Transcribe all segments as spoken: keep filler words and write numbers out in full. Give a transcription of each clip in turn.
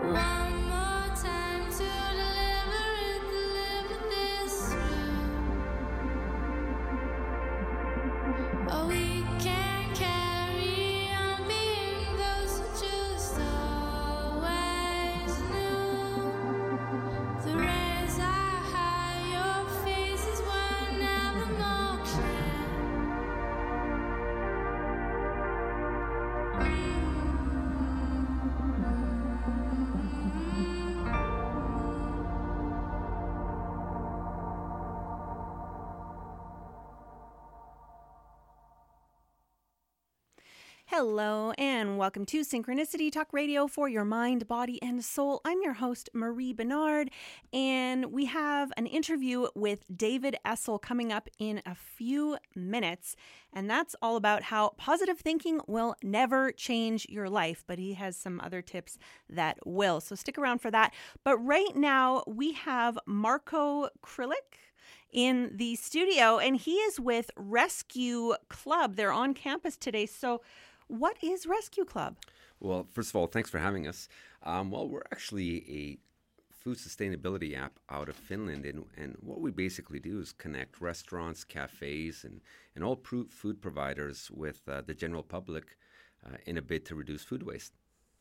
One more time to deliver it, deliver this through. Oh, we can carry on being those who just always knew. The rays are high, your faces were never more clear. Hello and welcome to Synchronicity Talk Radio for your mind, body, and soul. I'm your host, Marie Bernard, and we have an interview with David Essel coming up in a few minutes, and that's all about how positive thinking will never change your life, but he has some other tips that will, so stick around for that. But right now, we have Marco Krilik in the studio, and he is with Rescue Club. They're on campus today, so what is Rescue Club? Well, first of all, thanks for having us. Um, well, we're actually a food sustainability app out of Finland, and, and what we basically do is connect restaurants, cafes, and, and all pro- food providers with uh, the general public uh, in a bid to reduce food waste.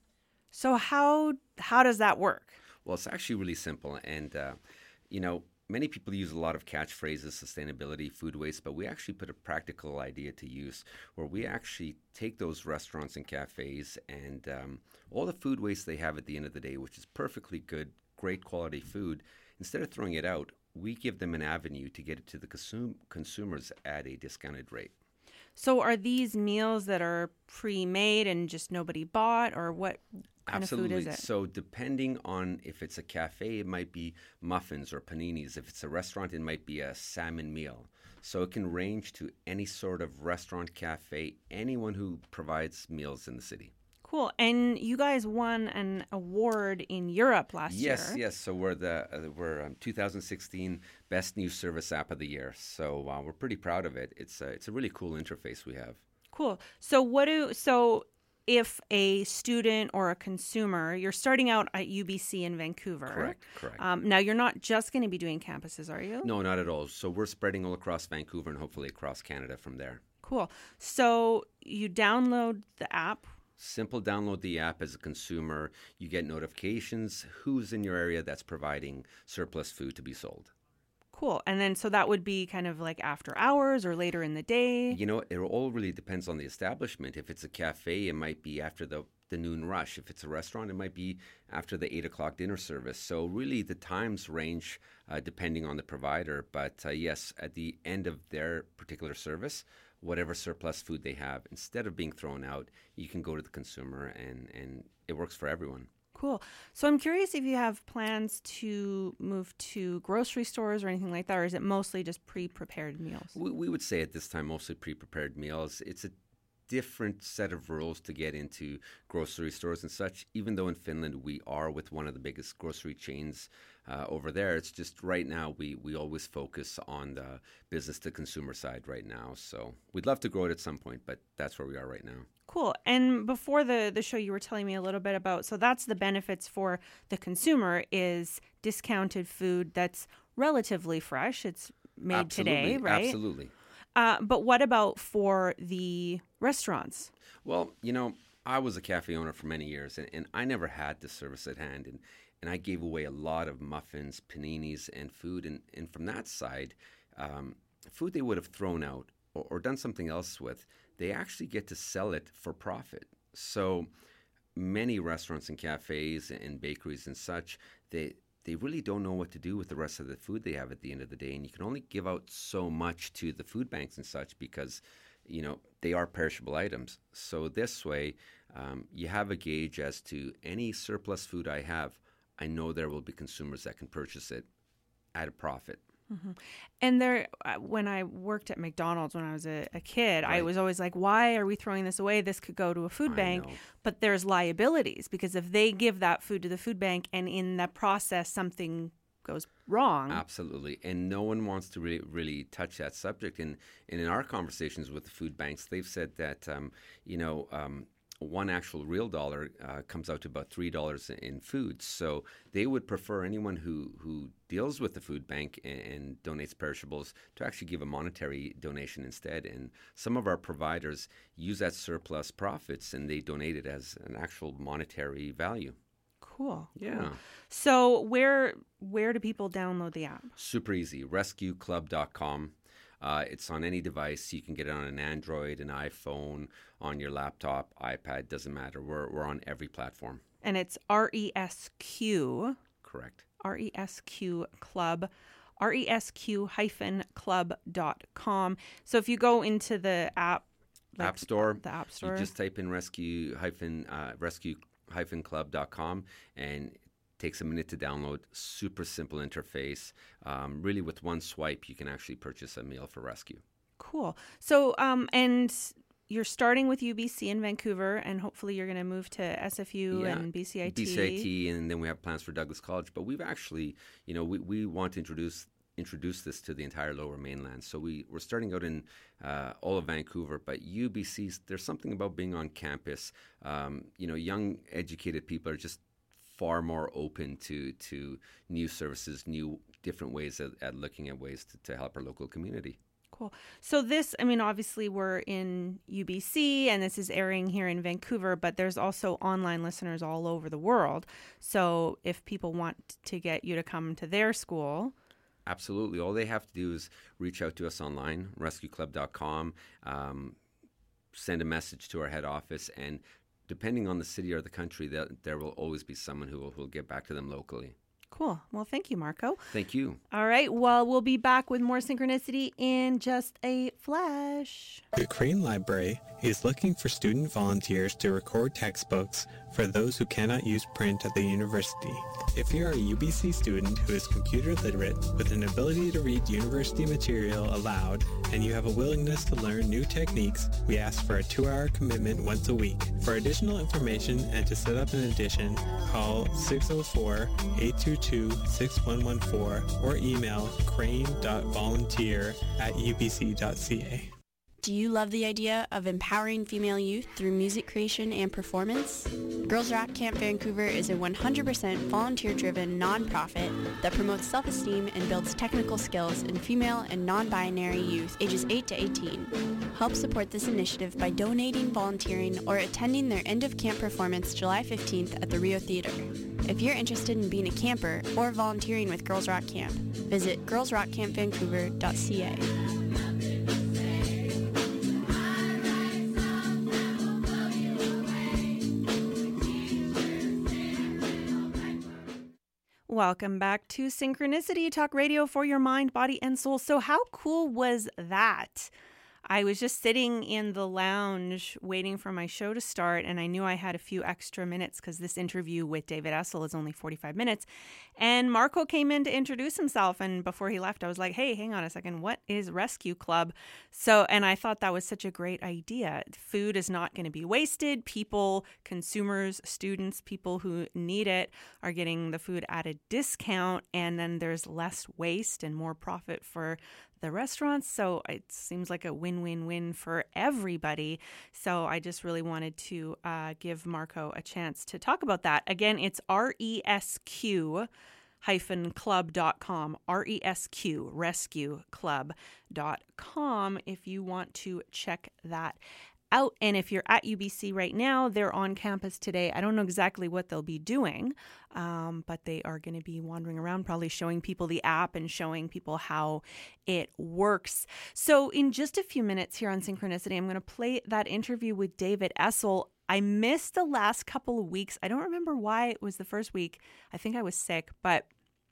So how how does that work? Well, it's actually really simple, and, uh, you know, many people use a lot of catchphrases, sustainability, food waste, but we actually put a practical idea to use where we actually take those restaurants and cafes and um, all the food waste they have at the end of the day, which is perfectly good, great quality food, instead of throwing it out, we give them an avenue to get it to the consum- consumers at a discounted rate. So are these meals that are pre-made and just nobody bought, or what kind Absolutely. of food is it? So depending on if it's a cafe, it might be muffins or paninis. If it's a restaurant, it might be a salmon meal. So it can range to any sort of restaurant, cafe, anyone who provides meals in the city. Cool. And you guys won an award in Europe last yes, year. Yes, So we're the uh, we're um, two thousand sixteen Best New Service App of the Year. So uh, we're pretty proud of it. It's a, it's a really cool interface we have. Cool. So what do so if a student or a consumer, you're starting out at U B C in Vancouver. Correct, correct. Um, now, you're not just going to be doing campuses, are you? No, not at all. So we're spreading all across Vancouver and hopefully across Canada from there. Cool. So you download the app. Simple, download the app as a consumer. You get notifications who's in your area that's providing surplus food to be sold. Cool. And then so that would be kind of like after hours or later in the day? You know, it all really depends on the establishment. If it's a cafe, it might be after the, the noon rush. If it's a restaurant, it might be after the eight o'clock dinner service. So really the times range uh, depending on the provider. But uh, yes, at the end of their particular service, whatever surplus food they have, instead of being thrown out, you can go to the consumer and, and it works for everyone. Cool. So I'm curious if you have plans to move to grocery stores or anything like that, or is it mostly just pre-prepared meals? We, we would say at this time mostly pre-prepared meals. It's a different set of rules to get into grocery stores and such, even though in Finland we are with one of the biggest grocery chains uh, over there. It's just right now we, we always focus on the business to consumer side right now. So we'd love to grow it at some point, but that's where we are right now. Cool. And before the, the show, you were telling me a little bit about, so that's the benefits for the consumer is discounted food that's relatively fresh. It's made Absolutely, today, right? Absolutely. Uh, but what about for the restaurants? Well, you know, I was a cafe owner for many years, and, and I never had the service at hand. And, and I gave away a lot of muffins, paninis, and food. And, and from that side, um, food they would have thrown out or, or done something else with, they actually get to sell it for profit. So many restaurants and cafes and bakeries and such, they they really don't know what to do with the rest of the food they have at the end of the day. And you can only give out so much to the food banks and such because, you know, they are perishable items. So this way, um, you have a gauge as to any surplus food I have, I know there will be consumers that can purchase it at a profit. Mm-hmm. And there, uh, when I worked at McDonald's when I was a, a kid, Right. I was always like, why are we throwing this away? This could go to a food I bank. know. But there's liabilities because if they give that food to the food bank and in that process something goes wrong. Absolutely. And no one wants to really, really touch that subject. And, and in our conversations with the food banks, they've said that, um, you know, um, one actual real dollar uh, comes out to about three dollars in food. So they would prefer anyone who, who deals with the food bank and, and donates perishables to actually give a monetary donation instead. And some of our providers use that surplus profits and they donate it as an actual monetary value. Cool. Yeah. Cool. So where where do people download the app? Super easy. rescue club dot com. Uh, it's on any device. You can get it on an Android, an iPhone, on your laptop, iPad, doesn't matter. We're we're on every platform. And it's R E S Q. Correct. R E S Q Club. R E S Q hyphen club dot com. So if you go into the app, like App Store, the App Store, you just type in rescue hyphen uh, rescue hyphen club dot com and it takes a minute to download. Super simple interface. Um, really, with one swipe, you can actually purchase a meal for rescue. Cool. So, um, and you're starting with U B C in Vancouver, and hopefully you're going to move to S F U Yeah, and B C I T. B C I T, and then we have plans for Douglas College. But we've actually, you know, we, we want to introduce introduce this to the entire Lower Mainland. So we, we're starting out in uh, all of Vancouver, but U B C, there's something about being on campus. Um, you know, young, educated people are just far more open to to new services, new different ways at, at looking at ways to, to help our local community. Cool. So this, I mean, obviously we're in U B C and this is airing here in Vancouver, but there's also online listeners all over the world. So if people want to get you to come to their school... Absolutely. All they have to do is reach out to us online, rescue club dot com, um, send a message to our head office, and depending on the city or the country, there, there will always be someone who will, who will get back to them locally. Cool. Well, thank you, Marco. Thank you. All right. Well, we'll be back with more Synchronicity in just a flash. The Crane Library is looking for student volunteers to record textbooks for those who cannot use print at the university. If you're a U B C student who is computer literate with an ability to read university material aloud and you have a willingness to learn new techniques, we ask for a two-hour commitment once a week. For additional information and to set up an edition, call six oh four, eight two two, six one one four or email crane dot volunteer at u b c dot c a. Do you love the idea of empowering female youth through music creation and performance? Girls Rock Camp Vancouver is a one hundred percent volunteer-driven nonprofit that promotes self-esteem and builds technical skills in female and non-binary youth ages eight to eighteen. Help support this initiative by donating, volunteering, or attending their end-of-camp performance July fifteenth at the Rio Theater. If you're interested in being a camper or volunteering with Girls Rock Camp, visit girls rock camp vancouver dot c a. Welcome back to Synchronicity Talk Radio for your mind, body, and soul. So how cool was that? I was just sitting in the lounge waiting for my show to start, and I knew I had a few extra minutes because this interview with David Essel is only forty-five minutes. And Marco came in to introduce himself, and before he left, I was like, hey, hang on a second, what is Rescue Club? So, and I thought that was such a great idea. Food is not going to be wasted. People, consumers, students, people who need it are getting the food at a discount, and then there's less waste and more profit for the restaurants. So it seems like a win-win-win for everybody. So I just really wanted to uh, give Marco a chance to talk about that. Again, it's R E S Q hyphen club dot com, R E S Q, rescue club dot com if you want to check that out. And if you're at U B C right now, they're on campus today. I don't know exactly what they'll be doing, um, but they are going to be wandering around, probably showing people the app and showing people how it works. So in just a few minutes here on Synchronicity, I'm going to play that interview with David Essel. I missed the last couple of weeks. I don't remember why it was the first week. I think I was sick, but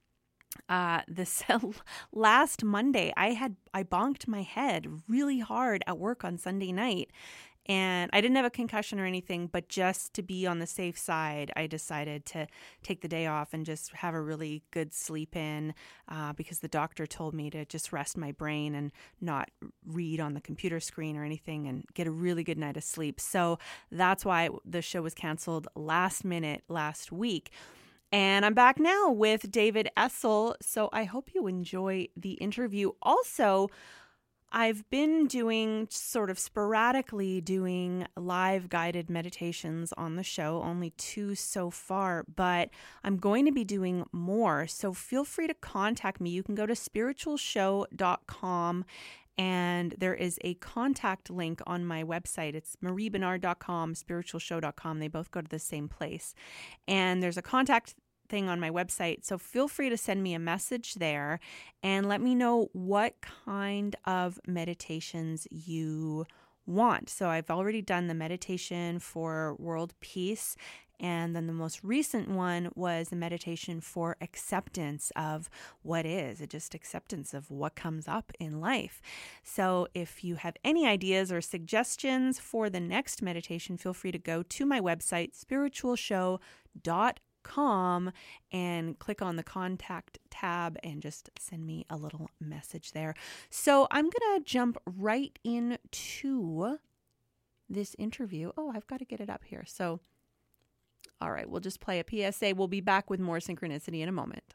uh, this last Monday, I had I bonked my head really hard at work on Sunday night. And I didn't have a concussion or anything, but just to be on the safe side, I decided to take the day off and just have a really good sleep in uh, because the doctor told me to just rest my brain and not read on the computer screen or anything and get a really good night of sleep. So that's why the show was canceled last minute last week. And I'm back now with David Essel. So I hope you enjoy the interview. Also, I've been doing sort of sporadically doing live guided meditations on the show, only two so far, but I'm going to be doing more. So feel free to contact me. You can go to spiritual show dot com and there is a contact link on my website. It's marie benard dot com, spiritual show dot com. They both go to the same place. And there's a contact thing on my website. So feel free to send me a message there and let me know what kind of meditations you want. So I've already done the meditation for world peace. And then the most recent one was a meditation for acceptance of what is, just acceptance of what comes up in life. So if you have any ideas or suggestions for the next meditation, feel free to go to my website, spiritual show dot com, and click on the contact tab and just send me a little message there. So I'm going to jump right into this interview. Oh, I've got to get it up here. So, all right, we'll just play a P S A. We'll be back with more synchronicity in a moment.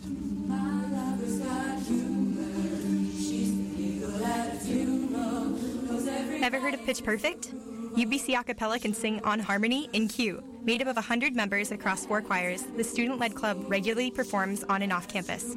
Ever heard of Pitch Perfect? U B C Acapella can sing on harmony in Q. Made up of one hundred members across four choirs, the student-led club regularly performs on and off campus.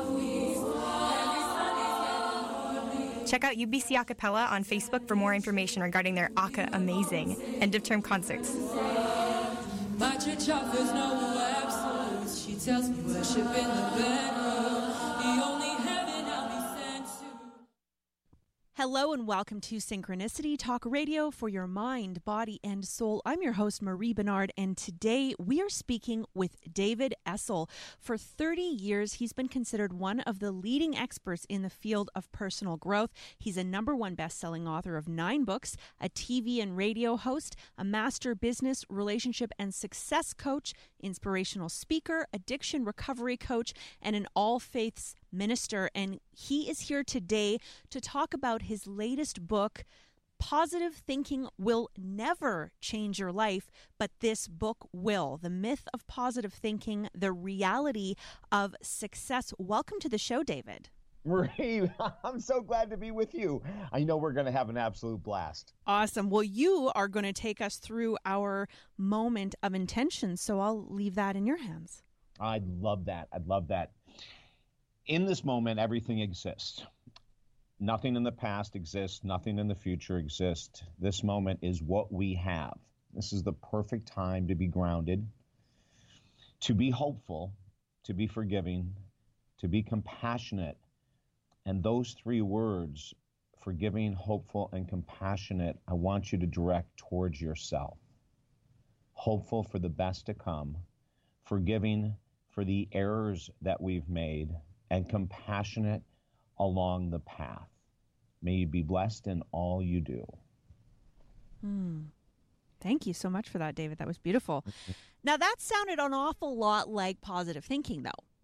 Check out U B C Acapella on Facebook for more information regarding their Aka Amazing end-of-term concerts. My church offers no absolutes. She tells me worship in the bedroom. The only heaven I'll be sent to. Hello and welcome to Synchronicity Talk Radio for your mind, body, and soul. I'm your host, Marie Benard, and today we are speaking with David Essel. For thirty years, he's been considered one of the leading experts in the field of personal growth. He's a number one best-selling author of nine books, a T V and radio host, a master business, relationship, and success coach, inspirational speaker, addiction recovery coach, and an all-faiths minister. And he is here today to talk about his latest book, Positive Thinking Will Never Change Your Life, but This Book Will. The Myth of Positive Thinking, the Reality of Success. Welcome to the show, David. Marie, I'm so glad to be with you. I know we're going to have an absolute blast. Awesome. Well, you are going to take us through our moment of intention, so I'll leave that in your hands. I'd love that. I'd love that. In this moment, everything exists. Nothing in the past exists. Nothing in the future exists. This moment is what we have. This is the perfect time to be grounded, to be hopeful, to be forgiving, to be compassionate. And those three words, forgiving, hopeful, and compassionate, I want you to direct towards yourself. Hopeful for the best to come, forgiving for the errors that we've made, and compassionate along the path. May you be blessed in all you do. Hmm. Thank you so much for that, David. That was beautiful. Now, that sounded an awful lot like positive thinking, though.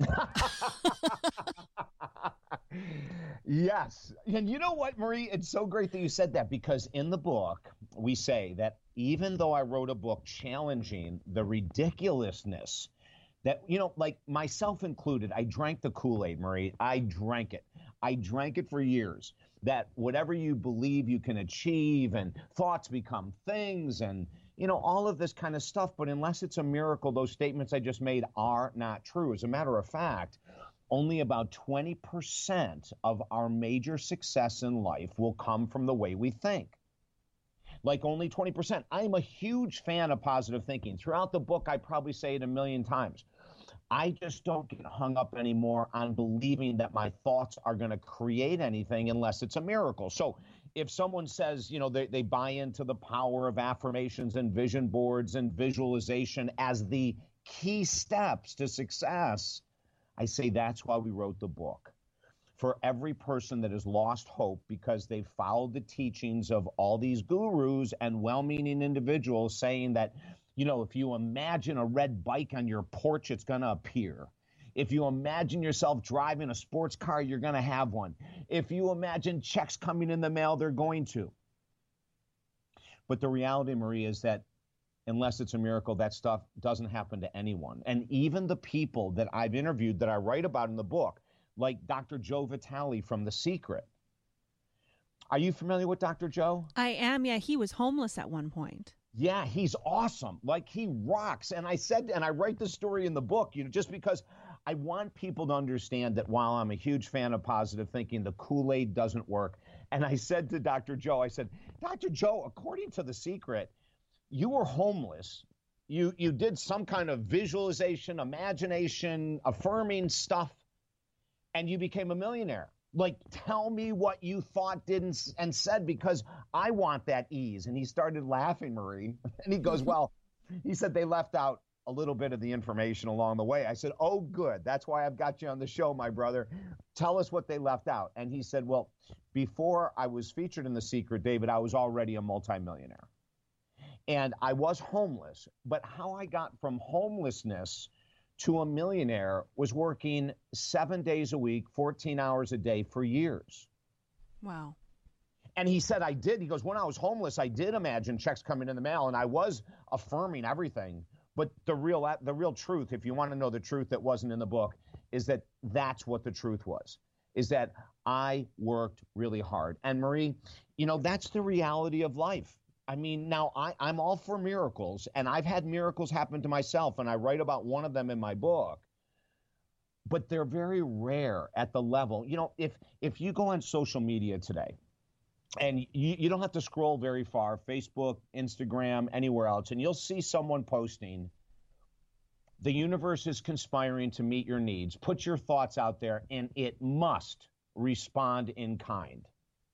Yes. And you know what, Marie? It's so great that you said that, because in the book, we say that even though I wrote a book challenging the ridiculousness that, you know, like myself included, I drank the Kool-Aid, Marie. I drank it. I drank it for years, that whatever you believe you can achieve, and thoughts become things, and, you know, all of this kind of stuff. But unless it's a miracle, those statements I just made are not true. As a matter of fact, only about twenty percent of our major success in life will come from the way we think. Like only twenty percent. I'm a huge fan of positive thinking. Throughout the book, I probably say it a million times. I just don't get hung up anymore on believing that my thoughts are going to create anything unless it's a miracle. So if someone says, you know, they, they buy into the power of affirmations and vision boards and visualization as the key steps to success, I say that's why we wrote the book. For every person that has lost hope because they've followed the teachings of all these gurus and well-meaning individuals saying that, you know, if you imagine a red bike on your porch, it's going to appear. If you imagine yourself driving a sports car, you're going to have one. If you imagine checks coming in the mail, they're going to. But the reality, Marie, is that unless it's a miracle, that stuff doesn't happen to anyone. And even the people that I've interviewed that I write about in the book, like Doctor Joe Vitale from The Secret, Are you familiar with Doctor Joe? I am. Yeah, he was homeless at one point. Yeah, he's awesome. Like, he rocks. And I said, and I write the story in the book, you know, just because I want people to understand that while I'm a huge fan of positive thinking, the Kool-Aid doesn't work. And I said to Doctor Joe, I said, Doctor Joe, according to The Secret, you were homeless. You you did some kind of visualization, imagination, affirming stuff, and you became a millionaire. Like, tell me what you thought, did, and, and said, because I want that ease. And he started laughing, Marie. And he goes, well, he said they left out a little bit of the information along the way. I said, oh, good. That's why I've got you on the show, my brother. Tell us what they left out. And he said, well, before I was featured in The Secret, David, I was already a multimillionaire. And I was homeless. But how I got from homelessness to a millionaire was working seven days a week, fourteen hours a day for years. Wow. And he said, I did. He goes, when I was homeless, I did imagine checks coming in the mail, and I was affirming everything. But the real, the real truth, if you want to know the truth that wasn't in the book, is that that's what the truth was, is that I worked really hard. And Marie, you know, that's the reality of life. I mean, now I, I'm all for miracles, and I've had miracles happen to myself, and I write about one of them in my book. But they're very rare at the level. You know, if if you go on social media today, and you, you don't have to scroll very far, Facebook, Instagram, anywhere else, and you'll see someone posting, the universe is conspiring to meet your needs. Put your thoughts out there, and it must respond in kind.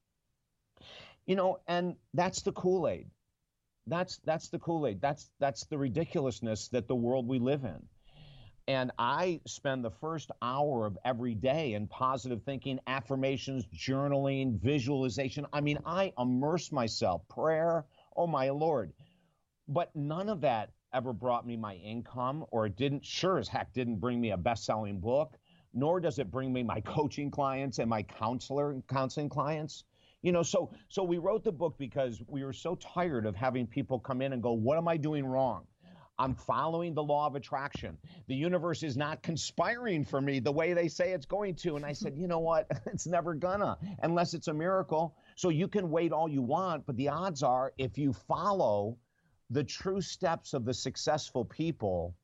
You know, and that's the Kool-Aid. That's that's the Kool-Aid. That's that's the ridiculousness that the world we live in. And I spend the first hour of every day in positive thinking, affirmations, journaling, visualization. I mean, I immerse myself, prayer, oh my Lord. But none of that ever brought me my income, or it didn't, sure as heck didn't bring me a best-selling book, nor does it bring me my coaching clients and my counselor counseling clients. You know, so so we wrote the book because we were so tired of having people come in and go, what am I doing wrong? I'm following the law of attraction. The universe is not conspiring for me the way they say it's going to. And I said, you know what? It's never gonna, unless it's a miracle. So you can wait all you want, but the odds are, if you follow the true steps of the successful people,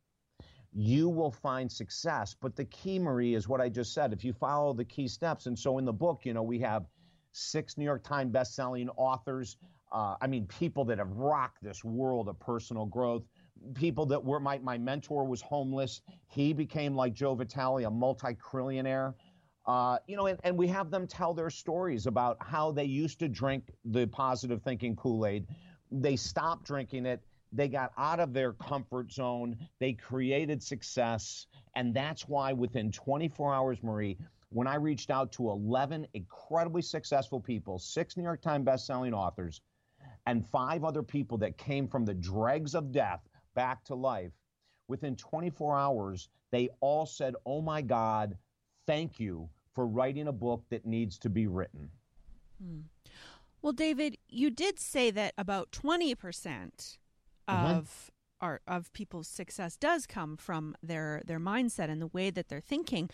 you will find success. But the key, Marie, is what I just said. If you follow the key steps. And so in the book, you know, we have six New York Times best-selling authors. Uh, I mean, people that have rocked this world of personal growth. People that were, my, my mentor was homeless. He became, like Joe Vitale, a multi-trillionaire. Uh, you know, and, and we have them tell their stories about how they used to drink the positive thinking Kool-Aid. They stopped drinking it. They got out of their comfort zone. They created success. And that's why within twenty-four hours, Marie, when I reached out to eleven incredibly successful people, six New York Times bestselling authors, and five other people that came from the dregs of death back to life, within twenty-four hours, they all said, oh my God, thank you for writing a book that needs to be written. Hmm. Well, David, you did say that about twenty percent of mm-hmm. our, of people's success does come from their, their mindset and the way that they're thinking.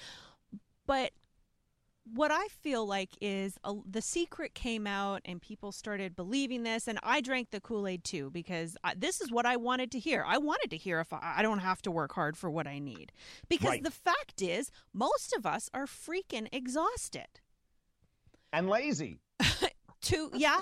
But what I feel like is a, The Secret came out and people started believing this, and I drank the Kool-Aid too, because I, this is what I wanted to hear. I wanted to hear if I, I don't have to work hard for what I need. Because right. The fact is, most of us are freaking exhausted. And lazy. to, yeah.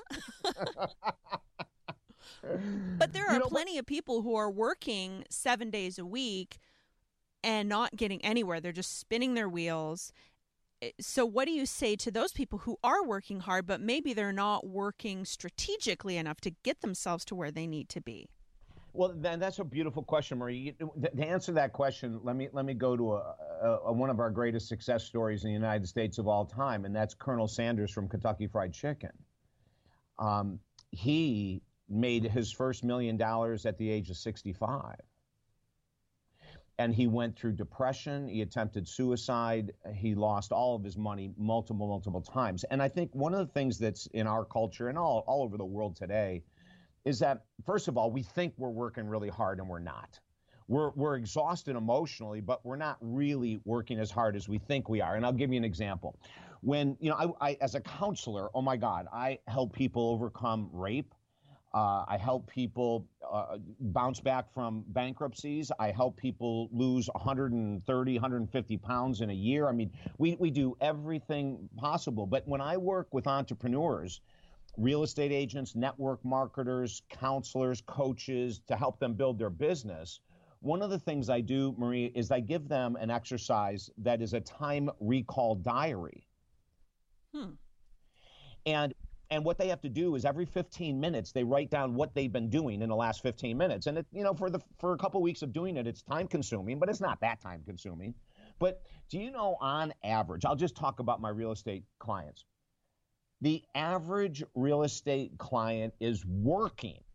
But there are you know, plenty of people who are working seven days a week and not getting anywhere. They're just spinning their wheels. So what do you say to those people who are working hard, but maybe they're not working strategically enough to get themselves to where they need to be? Well, then that's a beautiful question, Marie. To answer that question, let me let me go to a, a, a, one of our greatest success stories in the United States of all time, and that's Colonel Sanders from Kentucky Fried Chicken. Um, he made his first million dollars at the age of sixty-five. And he went through depression. He attempted suicide. He lost all of his money multiple, multiple times. And I think one of the things that's in our culture and all, all over the world today is that, first of all, we think we're working really hard and we're not. we're we're exhausted emotionally, but we're not really working as hard as we think we are. And I'll give you an example. When, you know, I, I as a counselor, oh my God, I help people overcome rape. Uh, I help people uh, bounce back from bankruptcies. I help people lose one hundred thirty, one hundred fifty pounds in a year. I mean, we, we do everything possible. But when I work with entrepreneurs, real estate agents, network marketers, counselors, coaches, to help them build their business, one of the things I do, Marie, is I give them an exercise that is a time recall diary. Hmm. And And what they have to do is every fifteen minutes, they write down what they've been doing in the last fifteen minutes. And, it, you know, for the for a couple of weeks of doing it, it's time consuming, but it's not that time consuming. But do you know, on average, I'll just talk about my real estate clients. The average real estate client is working.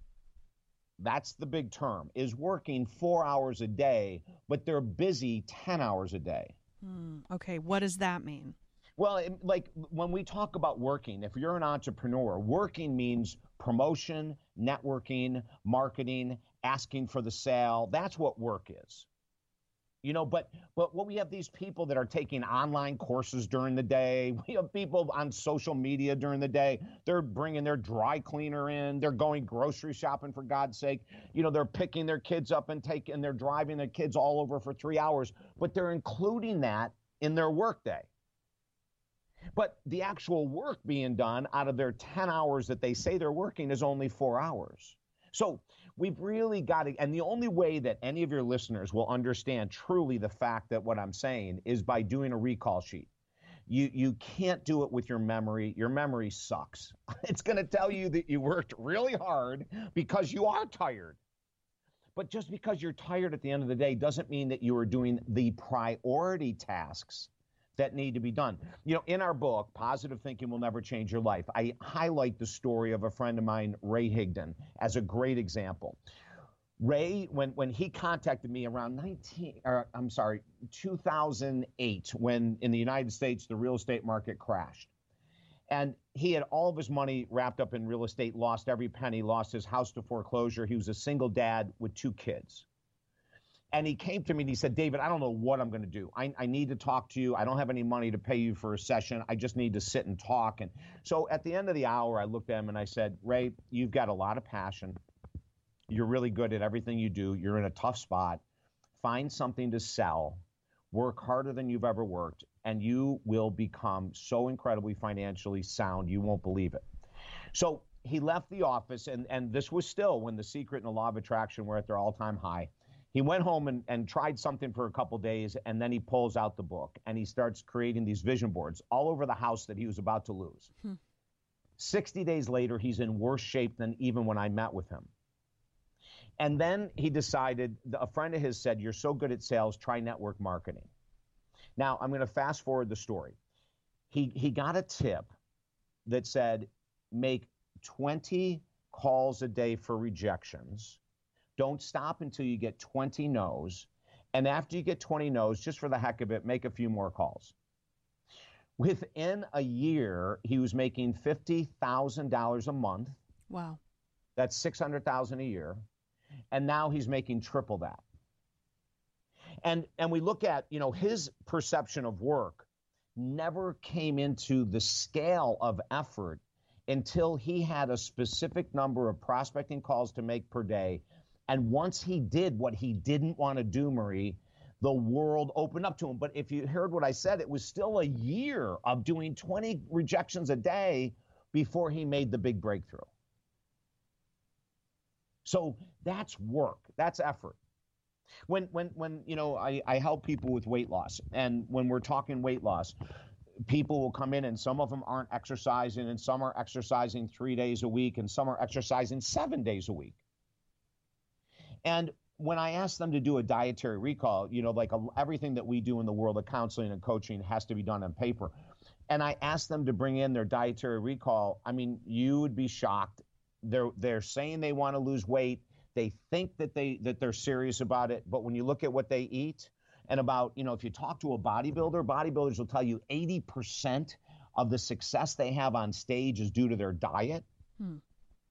That's the big term, is working four hours a day, but they're busy ten hours a day. Hmm. Okay. What does that mean? Well, it, like when we talk about working, if you're an entrepreneur, working means promotion, networking, marketing, asking for the sale. That's what work is. You know, but but what we have these people that are taking online courses during the day. We have people on social media during the day. They're bringing their dry cleaner in. They're going grocery shopping, for God's sake. You know, they're picking their kids up and taking, they're driving their kids all over for three hours. But they're including that in their workday. But the actual work being done out of their ten hours that they say they're working is only four hours. So we've really got to, and the only way that any of your listeners will understand truly the fact that what I'm saying is by doing a recall sheet. You you can't do it with your memory. Your memory sucks. It's going to tell you that you worked really hard because you are tired. But just because you're tired at the end of the day doesn't mean that you are doing the priority tasks that need to be done. You know, in our book, Positive Thinking Will Never Change Your Life, I highlight the story of a friend of mine, Ray Higdon, as a great example. Ray, when, when he contacted me around nineteen, or I'm sorry, two thousand eight, when in the United States, the real estate market crashed. And he had all of his money wrapped up in real estate, lost every penny, lost his house to foreclosure. He was a single dad with two kids. And he came to me and he said, David, I don't know what I'm going to do. I, I need to talk to you. I don't have any money to pay you for a session. I just need to sit and talk. And so at the end of the hour, I looked at him and I said, Ray, you've got a lot of passion. You're really good at everything you do. You're in a tough spot. Find something to sell. Work harder than you've ever worked. And you will become so incredibly financially sound, you won't believe it. So he left the office, and, and this was still when The Secret and the Law of Attraction were at their all-time high. He went home and, and tried something for a couple days, and then he pulls out the book, and he starts creating these vision boards all over the house that he was about to lose. Hmm. sixty days later, he's in worse shape than even when I met with him. And then he decided, a friend of his said, you're so good at sales, try network marketing. Now, I'm going to fast forward the story. He, he got a tip that said, make twenty calls a day for rejections. Don't stop until you get twenty no's. And after you get twenty no's, just for the heck of it, make a few more calls. Within a year, he was making fifty thousand dollars a month. Wow. That's six hundred thousand dollars a year. And now he's making triple that. And and we look at, you know, his perception of work never came into the scale of effort until he had a specific number of prospecting calls to make per day. And once he did what he didn't want to do, Marie, the world opened up to him. But if you heard what I said, it was still a year of doing twenty rejections a day before he made the big breakthrough. So that's work. That's effort. When, when, when you know, I, I help people with weight loss. And when we're talking weight loss, people will come in and some of them aren't exercising, and some are exercising three days a week, and some are exercising seven days a week. And when I ask them to do a dietary recall, you know, like a, everything that we do in the world of counseling and coaching has to be done on paper. And I ask them to bring in their dietary recall. I mean, you would be shocked. They're they're saying they want to lose weight. They think that they that they're serious about it. But when you look at what they eat, and about, you know, if you talk to a bodybuilder, bodybuilders will tell you eighty percent of the success they have on stage is due to their diet. Hmm.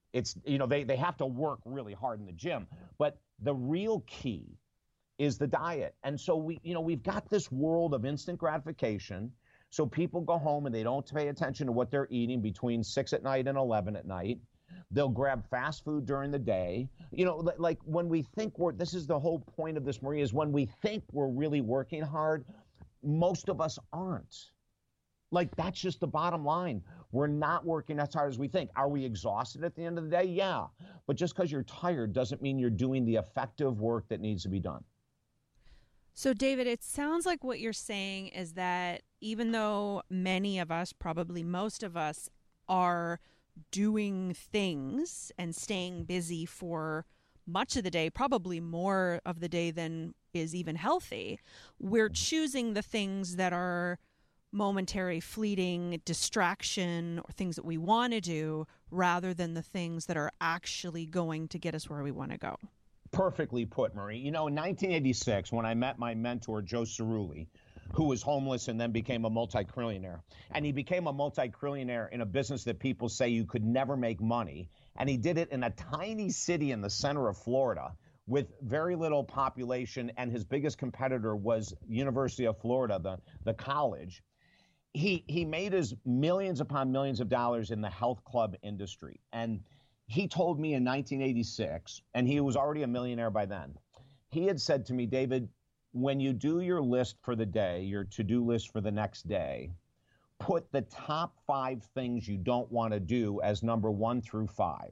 It's, you know, they, they have to work really hard in the gym. But the real key is the diet. And so we, you know, we've got this world of instant gratification. So people go home and they don't pay attention to what they're eating between six at night and eleven at night. They'll grab fast food during the day. You know, like when we think we're, this is the whole point of this, Maria, is when we think we're really working hard, most of us aren't. Like, that's just the bottom line. We're not working as hard as we think. Are we exhausted at the end of the day? Yeah. But just because you're tired doesn't mean you're doing the effective work that needs to be done. So, David, it sounds like what you're saying is that even though many of us, probably most of us, are doing things and staying busy for much of the day, probably more of the day than is even healthy, we're choosing the things that are momentary, fleeting distraction or things that we want to do rather than the things that are actually going to get us where we want to go. Perfectly put, Marie. You know, in nineteen eighty-six, when I met my mentor, Joe Cerulli, who was homeless and then became a multi-trillionaire, and he became a multi-trillionaire in a business that people say you could never make money, and he did it in a tiny city in the center of Florida with very little population, and his biggest competitor was University of Florida, the, the college. He he made his millions upon millions of dollars in the health club industry. And he told me in nineteen eighty-six, and he was already a millionaire by then, he had said to me, David, when you do your list for the day, your to-do list for the next day, put the top five things you don't want to do as number one through five.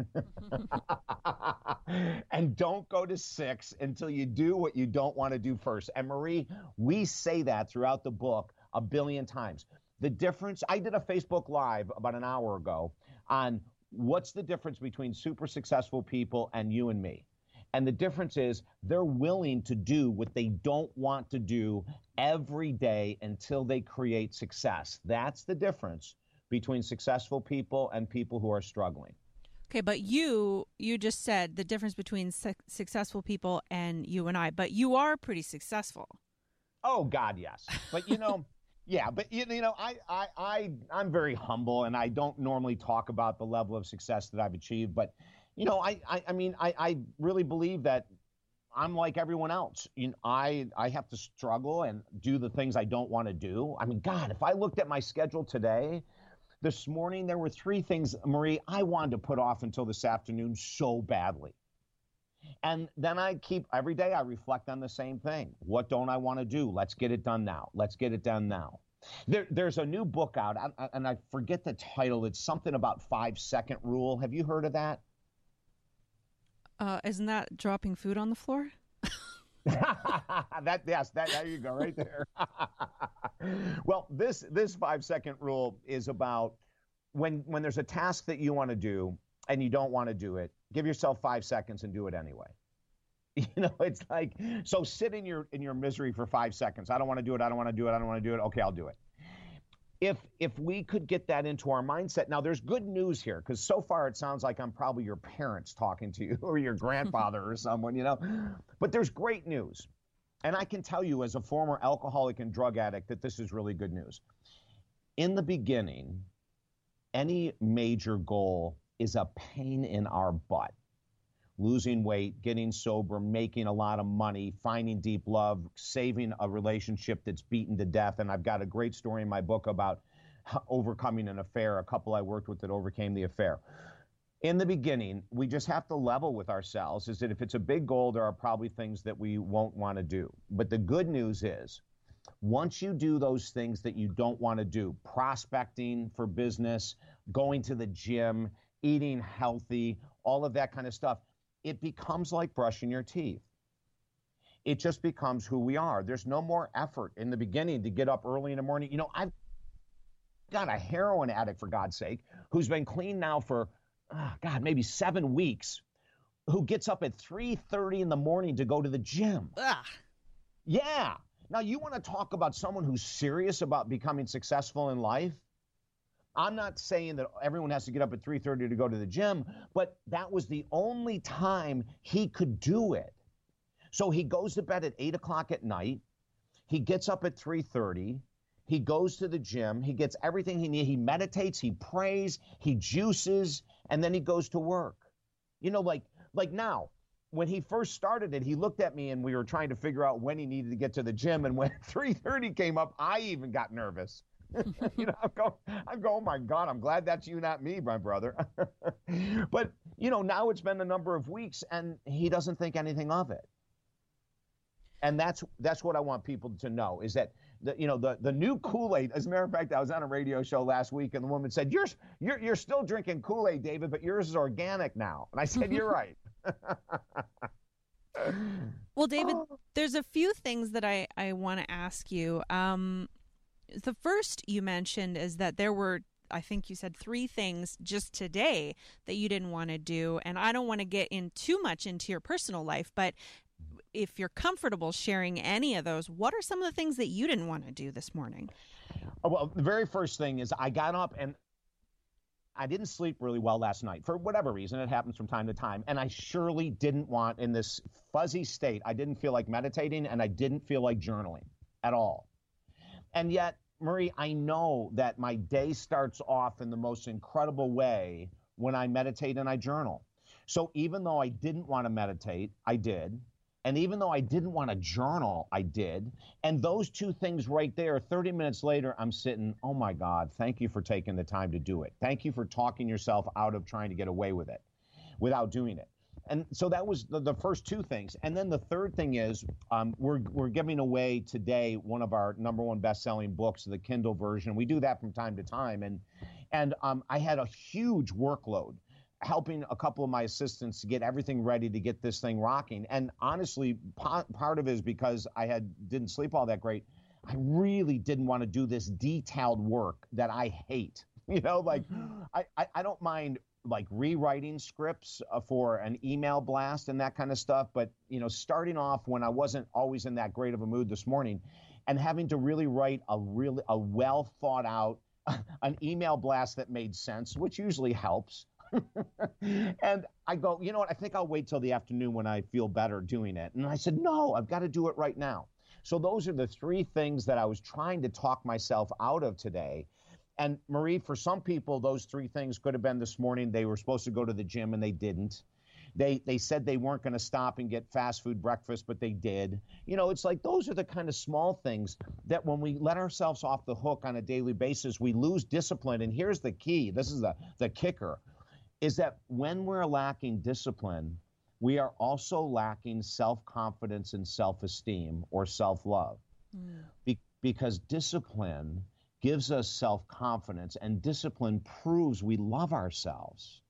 And don't go to six until you do what you don't want to do first. And Marie, we say that throughout the book a billion times. The difference, I did a Facebook Live about an hour ago on what's the difference between super successful people and you and me. And the difference is they're willing to do what they don't want to do every day until they create success. That's the difference between successful people and people who are struggling. Okay, but you you just said the difference between su- successful people and you and I, but you are pretty successful. Oh, God, yes. But, you know, yeah, but, you know, I, I, I, I'm very humble, and I don't normally talk about the level of success that I've achieved. But, you know, I, I, I mean, I, I really believe that I'm like everyone else. You know, I, I have to struggle and do the things I don't want to do. I mean, God, if I looked at my schedule today, this morning, there were three things, Marie, I wanted to put off until this afternoon so badly. And then I keep, every day I reflect on the same thing. What don't I want to do? Let's get it done now. Let's get it done now. There, there's a new book out, and I forget the title. It's something about five-second rule. Have you heard of that? Uh, isn't that dropping food on the floor? that yes, that there you go, right there. Well, this this five-second rule is about when when there's a task that you want to do and you don't want to do it, give yourself five seconds and do it anyway. You know, it's like, so sit in your in your misery for five seconds. I don't want to do it. I don't want to do it. I don't want to do it. Okay, I'll do it. If if we could get that into our mindset. Now, there's good news here, because so far it sounds like I'm probably your parents talking to you or your grandfather or someone, you know. But there's great news. And I can tell you as a former alcoholic and drug addict that this is really good news. In the beginning, any major goal is a pain in our butt. Losing weight, getting sober, making a lot of money, finding deep love, saving a relationship that's beaten to death. And I've got a great story in my book about overcoming an affair, a couple I worked with that overcame the affair. In the beginning, we just have to level with ourselves, is that if it's a big goal, there are probably things that we won't want to do. But the good news is, once you do those things that you don't want to do, prospecting for business, going to the gym, eating healthy, all of that kind of stuff, it becomes like brushing your teeth. It just becomes who we are. There's no more effort in the beginning to get up early in the morning. You know, I've got a heroin addict, for God's sake, who's been clean now for, oh God, maybe seven weeks, who gets up at three thirty in the morning to go to the gym. Ugh. Yeah. Now, you want to talk about someone who's serious about becoming successful in life? I'm not saying that everyone has to get up at three thirty to go to the gym, but that was the only time he could do it. So he goes to bed at eight o'clock at night. He gets up at three thirty. He goes to the gym. He gets everything he needs. He meditates. He prays. He juices. and then he goes to work. You know, like like now, when he first started it, he looked at me and we were trying to figure out when he needed to get to the gym. And when three thirty came up, I even got nervous. you know, I'm going, I'm going, oh my God, I'm glad that's you, not me, my brother. But, you know, now it's been a number of weeks and he doesn't think anything of it. And that's that's what I want people to know is that, the, you know, the, the new Kool-Aid, as a matter of fact, I was on a radio show last week and the woman said, you're, you're, you're still drinking Kool-Aid, David, but yours is organic now. And I said, you're right. Well, David, there's a few things that I, I want to ask you. Um, the first you mentioned is that there were, I think you said three things just today that you didn't want to do. And I don't want to get in too much into your personal life, but if you're comfortable sharing any of those, what are some of the things that you didn't want to do this morning? Well, the very first thing is I got up and I didn't sleep really well last night for whatever reason. It happens from time to time. And I surely didn't want, in this fuzzy state, I didn't feel like meditating and I didn't feel like journaling at all. And yet, Marie, I know that my day starts off in the most incredible way when I meditate and I journal. So even though I didn't want to meditate, I did. And even though I didn't want to journal, I did. And those two things right there, thirty minutes later, I'm sitting, oh my God, thank you for taking the time to do it. Thank you for talking yourself out of trying to get away with it without doing it. And so that was the, the first two things. And then the third thing is um, we're we're giving away today one of our number one best-selling books, the Kindle version. We do that from time to time. And, and um, I had a huge workload helping a couple of my assistants to get everything ready to get this thing rocking. And honestly, pa- part of it is because I had didn't sleep all that great. I really didn't want to do this detailed work that I hate. You know, like I, I, I don't mind like rewriting scripts uh, for an email blast and that kind of stuff. But, you know, starting off when I wasn't always in that great of a mood this morning and having to really write a really a well thought out an email blast that made sense, which usually helps. And I go, you know what, I think I'll wait till the afternoon when I feel better doing it. And I said, no, I've got to do it right now. So those are the three things that I was trying to talk myself out of today. And Marie, for some people, those three things could have been this morning. They were supposed to go to the gym and they didn't. They they said they weren't going to stop and get fast food breakfast, but they did. You know, it's like those are the kind of small things that when we let ourselves off the hook on a daily basis, we lose discipline. And here's the key. This is the, the kicker. Is that when we're lacking discipline, we are also lacking self-confidence and self-esteem or self-love. Mm. Be- because discipline gives us self-confidence and discipline proves we love ourselves.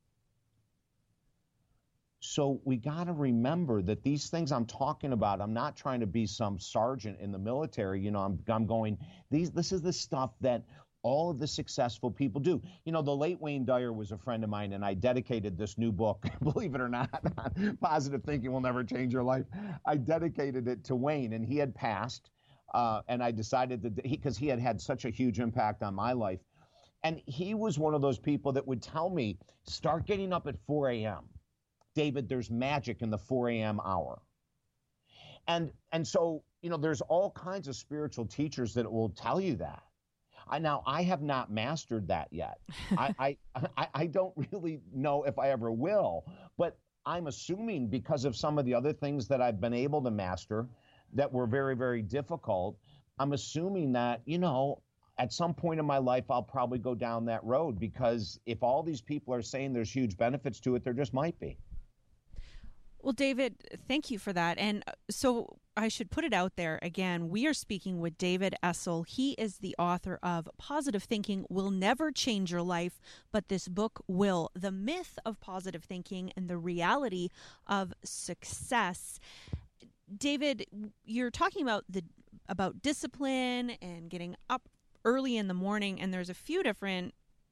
So we got to remember that these things I'm talking about, I'm not trying to be some sergeant in the military. You know, I'm, I'm going, these, this is the stuff that all of the successful people do. You know, the late Wayne Dyer was a friend of mine, and I dedicated this new book, believe it or not, Positive Thinking Will Never Change Your Life. I dedicated it to Wayne, and he had passed, uh, and I decided that, because he, he had had such a huge impact on my life. And he was one of those people that would tell me, start getting up at four a.m. David, there's magic in the four a.m. hour. And, and so, you know, there's all kinds of spiritual teachers that will tell you that. I, now, I have not mastered that yet. I, I, I don't really know if I ever will, but I'm assuming because of some of the other things that I've been able to master that were very, very difficult, I'm assuming that, you know, at some point in my life, I'll probably go down that road, because if all these people are saying there's huge benefits to it, there just might be. Well, David, thank you for that. And so I should put it out there again. We are speaking with David Essel. He is the author of Positive Thinking Will Never Change Your Life, but this book will. The Myth of Positive Thinking and the Reality of Success. David, you're talking about the about discipline and getting up early in the morning, and there's a few different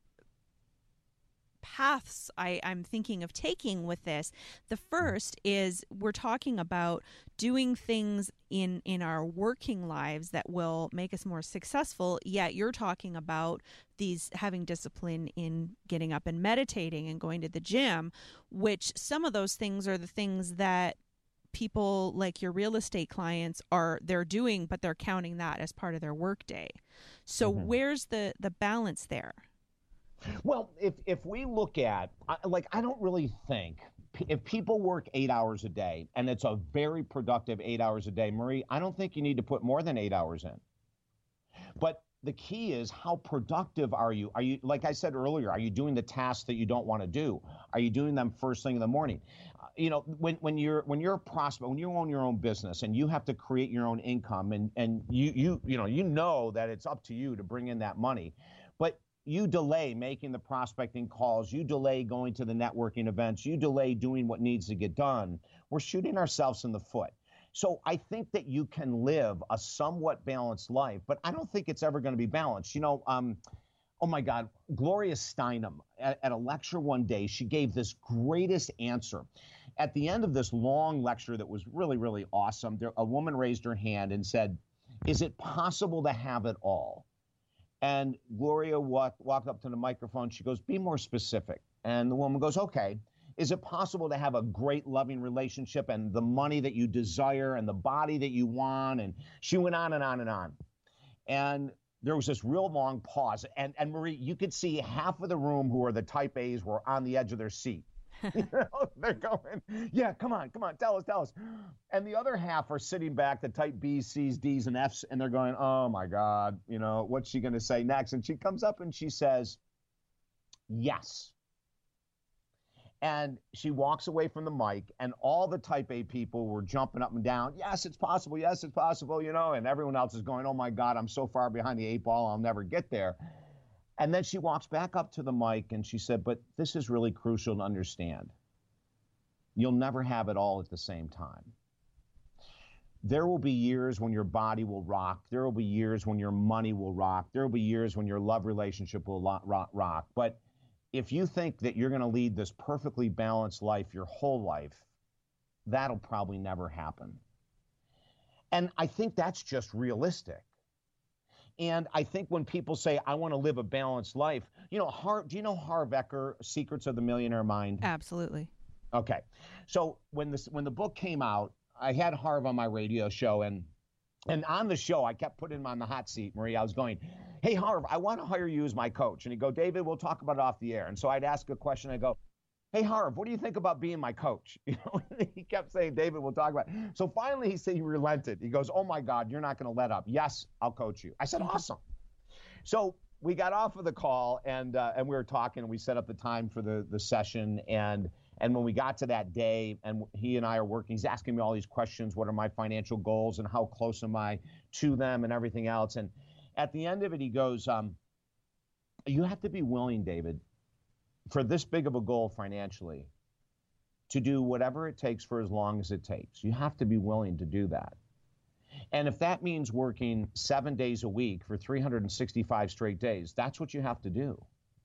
paths I, I'm thinking of taking with this. The first is we're talking about doing things in, in our working lives that will make us more successful, yet you're talking about these having discipline in getting up and meditating and going to the gym, which some of those things are the things that people like your real estate clients are they're doing, but they're counting that as part of their workday. So mm-hmm. where's the, the balance there? Well, if if we look at, I- like, I don't really think p- if people work eight hours a day and it's a very productive eight hours a day, Marie, I don't think you need to put more than eight hours in. But the key is, how productive are you? Are you, like I said earlier, are you doing the tasks that you don't want to do? Are you doing them first thing in the morning? Uh, you know, when when you're when you're a prospect, when you own your own business and you have to create your own income, and and you you you know you know that it's up to you to bring in that money, but you delay making the prospecting calls, you delay going to the networking events, you delay doing what needs to get done, we're shooting ourselves in the foot. So I think that you can live a somewhat balanced life, but I don't think it's ever going to be balanced. You know, um, oh my God, Gloria Steinem at, at a lecture one day, she gave this greatest answer. At the end of this long lecture that was really, really awesome, there, a woman raised her hand and said, "Is it possible to have it all?" And Gloria walked, walked up to the microphone. She goes, "Be more specific." And the woman goes, "Okay. Is it possible to have a great loving relationship and the money that you desire and the body that you want?" And she went on and on and on. And there was this real long pause. And, and Marie, you could see half of the room who are the type A's were on the edge of their seat. You know, they're going, "Yeah, come on, come on, tell us, tell us." And the other half are sitting back, the type B's, C's, D's, and F's, and they're going, "Oh my God, you know, what's she going to say next?" And she comes up and she says, "Yes." And she walks away from the mic, and all the type A people were jumping up and down. "Yes, it's possible. Yes, it's possible," you know, and everyone else is going, "Oh my God, I'm so far behind the eight ball, I'll never get there." And then she walks back up to the mic and she said, "But this is really crucial to understand. You'll never have it all at the same time. There will be years when your body will rock. There will be years when your money will rock. There will be years when your love relationship will lo- rock, rock. But if you think that you're going to lead this perfectly balanced life your whole life, that'll probably never happen." And I think that's just realistic. And I think when people say, "I want to live a balanced life," you know, Har- do you know Harv Eker, Secrets of the Millionaire Mind? Absolutely. Okay. So when this when the book came out, I had Harv on my radio show, and and on the show, I kept putting him on the hot seat, Marie. I was going, "Hey, Harv, I want to hire you as my coach." And he'd go, "David, we'll talk about it off the air." And so I'd ask a question. I go, "Hey, Harv, what do you think about being my coach?" You know, he kept saying, "David, we'll talk about it." So finally he said, he relented. He goes, "Oh my God, you're not going to let up." "Yes, I'll coach you." I said, "Awesome." So we got off of the call, and uh, and we were talking, and we set up the time for the the session. And and when we got to that day, and he and I are working, he's asking me all these questions. What are my financial goals, and how close am I to them, and everything else. And at the end of it, he goes, um, "You have to be willing, David, for this big of a goal financially, to do whatever it takes for as long as it takes. You have to be willing to do that. And if that means working seven days a week for three hundred sixty-five straight days, that's what you have to do."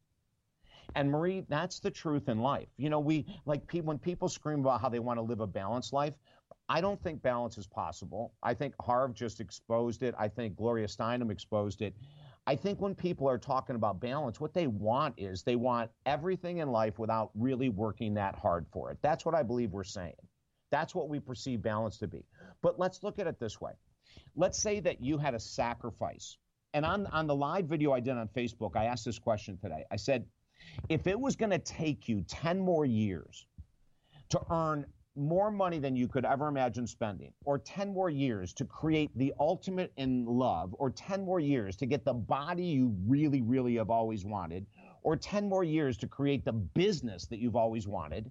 And Marie, that's the truth in life. You know, we like pe- when people scream about how they want to live a balanced life, I don't think balance is possible. I think Harv just exposed it. I think Gloria Steinem exposed it. I think when people are talking about balance, what they want is they want everything in life without really working that hard for it. That's what I believe we're saying. That's what we perceive balance to be. But let's look at it this way. Let's say that you had a sacrifice. And on, on the live video I did on Facebook, I asked this question today. I said, if it was going to take you ten more years to earn more money than you could ever imagine spending, or ten more years to create the ultimate in love, or ten more years to get the body you really, really have always wanted, or ten more years to create the business that you've always wanted,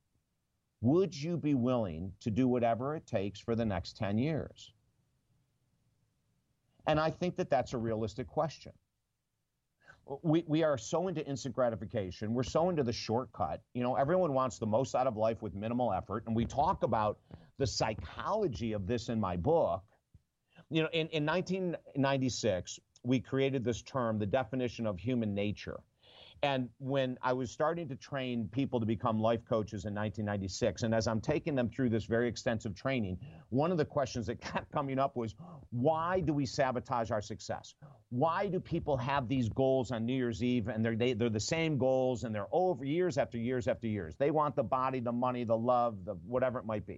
would you be willing to do whatever it takes for the next ten years? And I think that that's a realistic question. We we are so into instant gratification. We're so into the shortcut. You know, everyone wants the most out of life with minimal effort. And we talk about the psychology of this in my book. You know, in, in nineteen ninety-six, we created this term, the definition of human nature. And when I was starting to train people to become life coaches in nineteen ninety-six, and as I'm taking them through this very extensive training, one of the questions that kept coming up was, why do we sabotage our success? Why do people have these goals on New Year's Eve, and they're, they, they're the same goals, and they're over years after years after years? They want the body, the money, the love, the whatever it might be.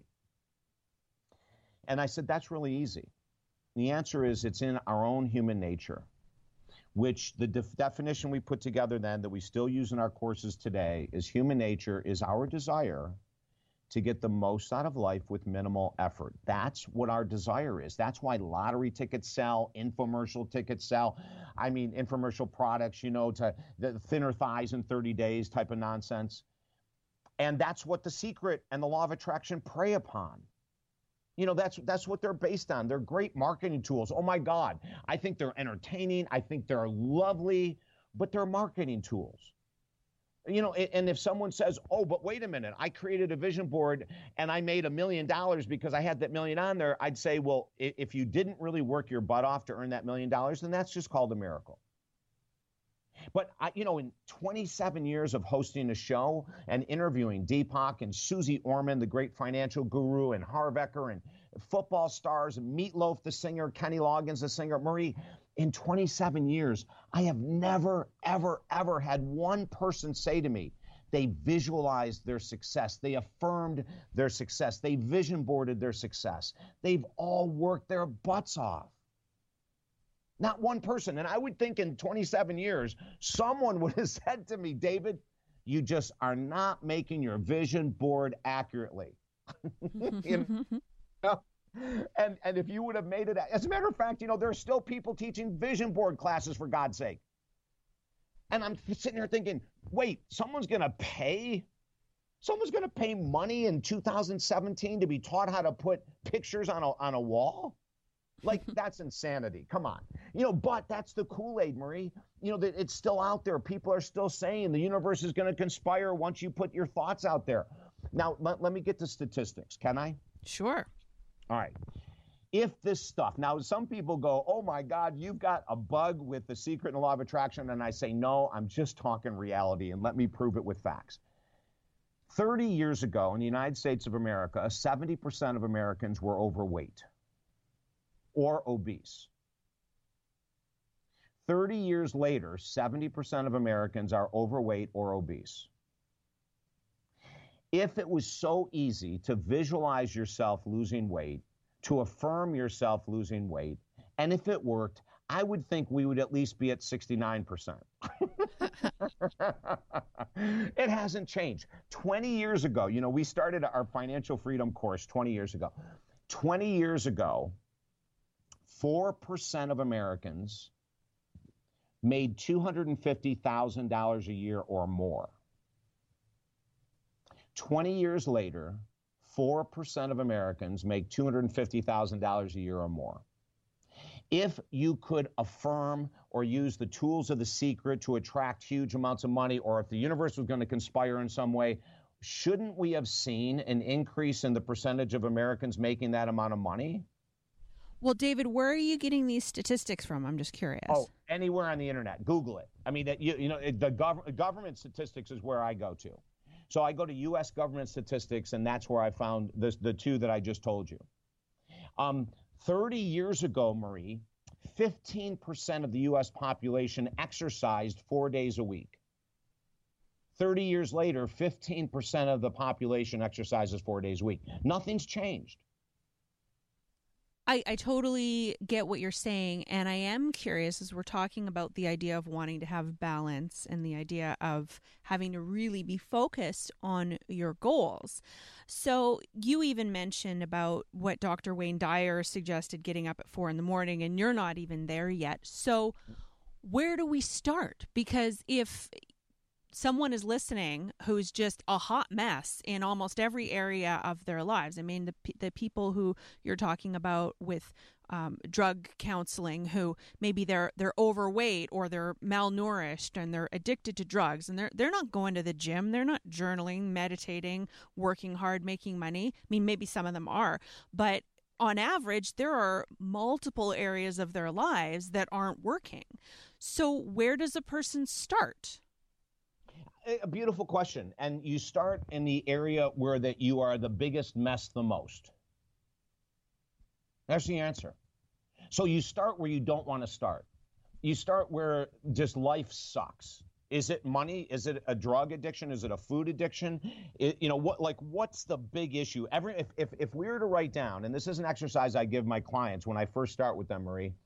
And I said, that's really easy. The answer is it's in our own human nature. which the def- definition we put together then that we still use in our courses today is human nature is our desire to get the most out of life with minimal effort. That's what our desire is. That's why lottery tickets sell, infomercial tickets sell. I mean, infomercial products, you know, to the thinner thighs in thirty days type of nonsense. And that's what The Secret and the Law of Attraction prey upon. You know, that's that's what they're based on. They're great marketing tools. Oh my God, I think they're entertaining. I think they're lovely, but they're marketing tools. You know, and if someone says, oh, but wait a minute, I created a vision board and I made a million dollars because I had that million on there, I'd say, well, if you didn't really work your butt off to earn that million dollars, then that's just called a miracle. But, I, you know, in twenty-seven years of hosting a show and interviewing Deepak and Susie Orman, the great financial guru, and Harv Eker, and football stars, and Meatloaf, the singer, Kenny Loggins, the singer, Marie, in twenty-seven years, I have never, ever, ever had one person say to me, they visualized their success. They affirmed their success. They vision boarded their success. They've all worked their butts off. Not one person. And I would think in twenty-seven years, someone would have said to me, David, you just are not making your vision board accurately. You know? And and if you would have made it, as a matter of fact, you know, there are still people teaching vision board classes, for God's sake. And I'm sitting here thinking, wait, someone's going to pay? Someone's going to pay money in two thousand seventeen to be taught how to put pictures on a on a wall? Like, that's insanity. Come on. You know, but that's the Kool-Aid, Marie. You know, that it's still out there. People are still saying the universe is going to conspire once you put your thoughts out there. Now, let, let me get to statistics. Can I? Sure. All right. If this stuff, now some people go, oh my God, you've got a bug with The Secret and the Law of Attraction. And I say, no, I'm just talking reality, and let me prove it with facts. thirty years ago in the United States of America, seventy percent of Americans were overweight or obese. thirty years later, seventy percent of Americans are overweight or obese. If it was so easy to visualize yourself losing weight, to affirm yourself losing weight, and if it worked, I would think we would at least be at sixty-nine percent. It hasn't changed. twenty years ago, you know, we started our financial freedom course twenty years ago. twenty years ago, four percent of Americans made two hundred fifty thousand dollars a year or more. twenty years later, four percent of Americans make two hundred fifty thousand dollars a year or more. If you could affirm or use the tools of The Secret to attract huge amounts of money, or if the universe was going to conspire in some way, shouldn't we have seen an increase in the percentage of Americans making that amount of money? Well, David, where are you getting these statistics from? I'm just curious. Oh, anywhere on the internet. Google it. I mean, that you, you know, the gov- government statistics is where I go to. So I go to U S government statistics, and that's where I found this, the two that I just told you. Um, thirty years ago, Marie, fifteen percent of the U S population exercised four days a week. thirty years later, fifteen percent of the population exercises four days a week. Nothing's changed. I, I totally get what you're saying, and I am curious as we're talking about the idea of wanting to have balance and the idea of having to really be focused on your goals. So you even mentioned about what Doctor Wayne Dyer suggested, getting up at four in the morning, and you're not even there yet. So where do we start? Because if someone is listening who's just a hot mess in almost every area of their lives. I mean, the the people who you're talking about with um, drug counseling, who maybe they're they're overweight or they're malnourished and they're addicted to drugs, and they're they're not going to the gym, they're not journaling, meditating, working hard, making money. I mean, maybe some of them are, but on average, there are multiple areas of their lives that aren't working. So where does a person start? A beautiful question. And you start in the area where that you are the biggest mess the most. That's the answer. So you start where you don't want to start. You start where just life sucks. Is it money? Is it a drug addiction? Is it a food addiction? It, you know, what, like, what's the big issue? Every, if, if, if we were to write down, and this is an exercise I give my clients when I first start with them, Marie,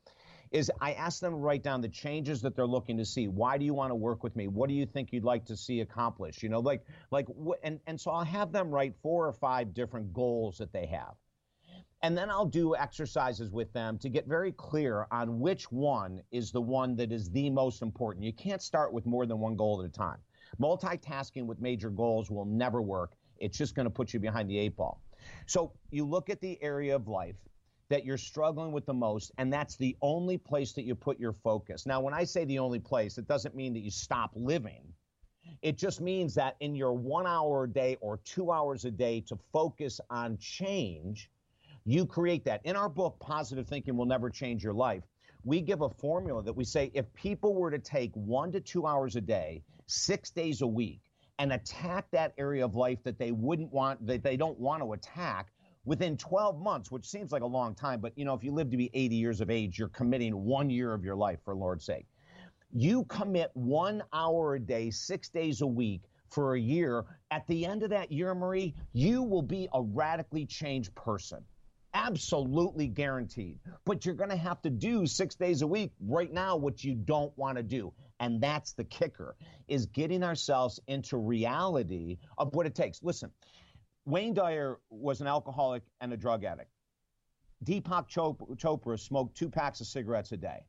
is I ask them to write down the changes that they're looking to see. Why do you want to work with me? What do you think you'd like to see accomplished? You know, like, like, and, and so I'll have them write four or five different goals that they have. And then I'll do exercises with them to get very clear on which one is the one that is the most important. You can't start with more than one goal at a time. Multitasking with major goals will never work. It's just going to put you behind the eight ball. So you look at the area of life that you're struggling with the most, and that's the only place that you put your focus. Now, when I say the only place, it doesn't mean that you stop living. It just means that in your one hour a day or two hours a day to focus on change, you create that. In our book, Positive Thinking Will Never Change Your Life, we give a formula that we say if people were to take one to two hours a day, six days a week, and attack that area of life that they wouldn't want, that they don't want to attack, within twelve months, which seems like a long time, but you know, if you live to be eighty years of age, you're committing one year of your life, for Lord's sake. You commit one hour a day, six days a week for a year. At the end of that year, Marie, you will be a radically changed person. Absolutely guaranteed. But you're going to have to do six days a week right now what you don't want to do. And that's the kicker, is getting ourselves into reality of what it takes. Listen, Wayne Dyer was an alcoholic and a drug addict. Deepak Chopra smoked two packs of cigarettes a day.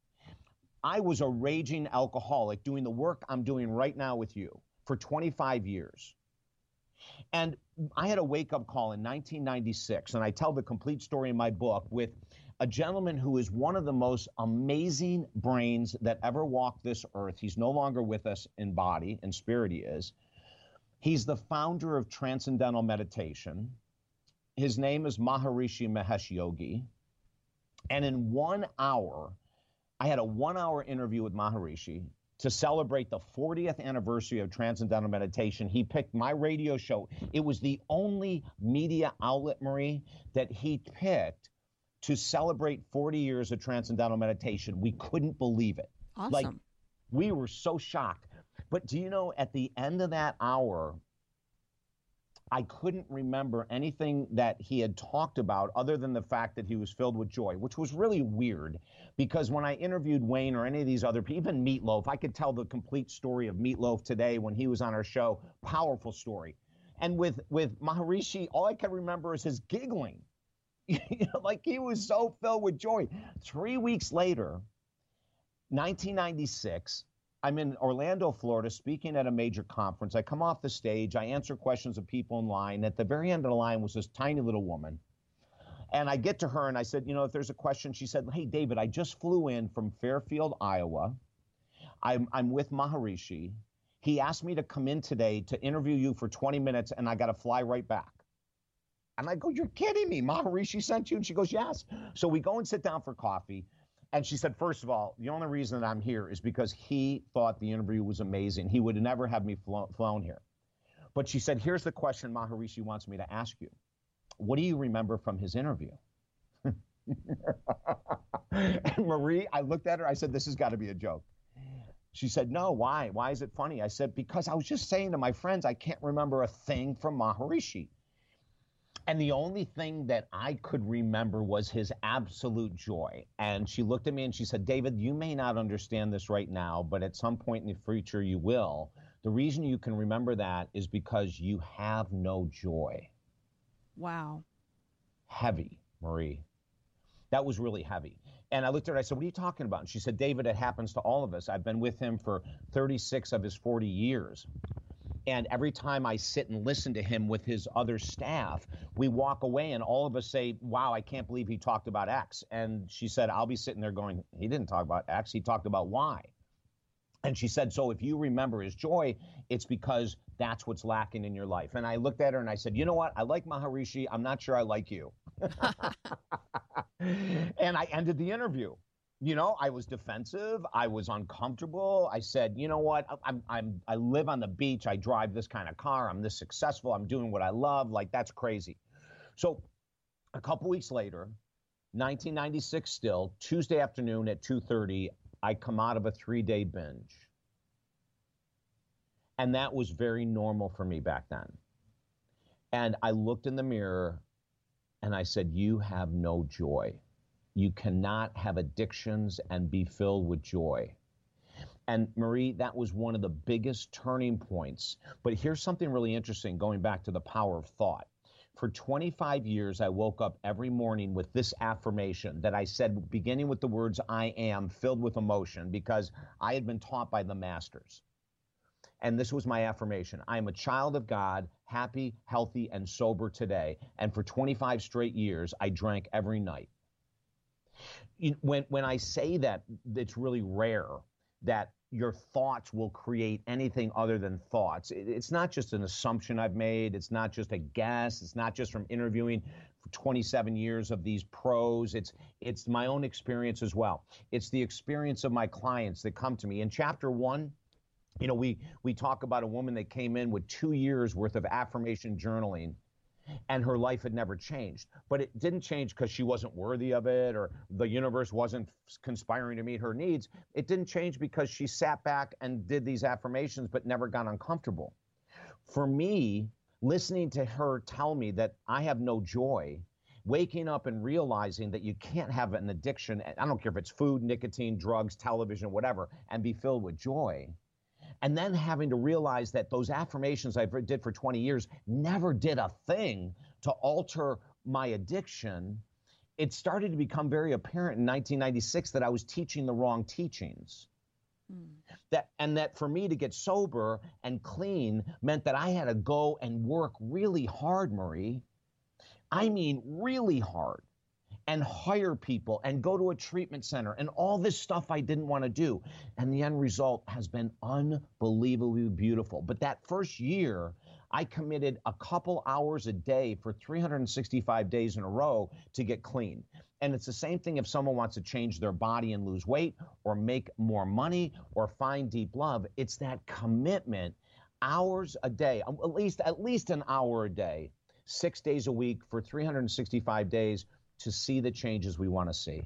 I was a raging alcoholic doing the work I'm doing right now with you for twenty-five years. And I had a wake-up call in nineteen ninety-six, and I tell the complete story in my book with a gentleman who is one of the most amazing brains that ever walked this earth. He's no longer with us in body, in spirit he is. He's the founder of Transcendental Meditation. His name is Maharishi Mahesh Yogi. And in one hour, I had a one-hour interview with Maharishi to celebrate the fortieth anniversary of Transcendental Meditation. He picked my radio show. It was the only media outlet, Marie, that he picked to celebrate forty years of Transcendental Meditation. We couldn't believe it. Awesome. Like, we were so shocked. But do you know, at the end of that hour, I couldn't remember anything that he had talked about other than the fact that he was filled with joy, which was really weird because when I interviewed Wayne or any of these other people, even Meatloaf, I could tell the complete story of Meatloaf today when he was on our show. Powerful story. And with, with Maharishi, all I can remember is his giggling. You know, like he was so filled with joy. Three weeks later, nineteen ninety-six, I'm in Orlando, Florida, speaking at a major conference. I come off the stage. I answer questions of people in line. At the very end of the line was this tiny little woman. And I get to her and I said, you know, if there's a question, she said, hey, David, I just flew in from Fairfield, Iowa. I'm, I'm with Maharishi. He asked me to come in today to interview you for twenty minutes and I got to fly right back. And I go, you're kidding me. Maharishi sent you? And she goes, yes. So we go and sit down for coffee. And she said, first of all, the only reason that I'm here is because he thought the interview was amazing. He would never have me flo- flown here. But she said, here's the question Maharishi wants me to ask you. What do you remember from his interview? And Marie, I looked at her. I said, this has got to be a joke. She said, no, why? Why is it funny? I said, because I was just saying to my friends, I can't remember a thing from Maharishi. And the only thing that I could remember was his absolute joy. And she looked at me and she said, David, you may not understand this right now, but at some point in the future you will. The reason you can remember that is because you have no joy. Wow. Heavy, Marie. That was really heavy. And I looked at her, I said, what are you talking about? And she said, David, it happens to all of us. I've been with him for thirty-six of his forty years. And every time I sit and listen to him with his other staff, we walk away and all of us say, wow, I can't believe he talked about X. And she said, I'll be sitting there going, he didn't talk about X, he talked about Y. And she said, so if you remember his joy, it's because that's what's lacking in your life. And I looked at her and I said, you know what? I like Maharishi. I'm not sure I like you. And I ended the interview. You know, I was defensive. I was uncomfortable. I said, you know what? I'm, I'm, I live on the beach. I drive this kind of car. I'm this successful. I'm doing what I love. Like, that's crazy. So a couple weeks later, nineteen ninety-six still, Tuesday afternoon at two thirty, I come out of a three-day binge. And that was very normal for me back then. And I looked in the mirror and I said, you have no joy. You cannot have addictions and be filled with joy. And Marie, that was one of the biggest turning points. But here's something really interesting, going back to the power of thought. For twenty-five years, I woke up every morning with this affirmation that I said, beginning with the words, I am, filled with emotion, because I had been taught by the masters. And this was my affirmation. I am a child of God, happy, healthy, and sober today. And for twenty-five straight years, I drank every night. When, when I say that, it's really rare that your thoughts will create anything other than thoughts. It's not just an assumption I've made. It's not just a guess. It's not just from interviewing for twenty-seven years of these pros. It's it's my own experience as well. It's the experience of my clients that come to me. In chapter one, you know, we we talk about a woman that came in with two years worth of affirmation journaling, and her life had never changed. But it didn't change because she wasn't worthy of it or the universe wasn't conspiring to meet her needs. It didn't change because she sat back and did these affirmations but never got uncomfortable. For me, listening to her tell me that I have no joy, waking up and realizing that you can't have an addiction, I don't care if it's food, nicotine, drugs, television, whatever, and be filled with joy. And then having to realize that those affirmations I did for twenty years never did a thing to alter my addiction. It started to become very apparent in nineteen ninety-six that I was teaching the wrong teachings. Mm. That, and that for me to get sober and clean meant that I had to go and work really hard, Marie. I mean, really hard. And hire people and go to a treatment center and all this stuff I didn't want to do. And the end result has been unbelievably beautiful. But that first year, I committed a couple hours a day for three hundred sixty-five days in a row to get clean. And it's the same thing if someone wants to change their body and lose weight or make more money or find deep love. It's that commitment, hours a day, at least, at least an hour a day, six days a week for three hundred sixty-five days, to see the changes we want to see.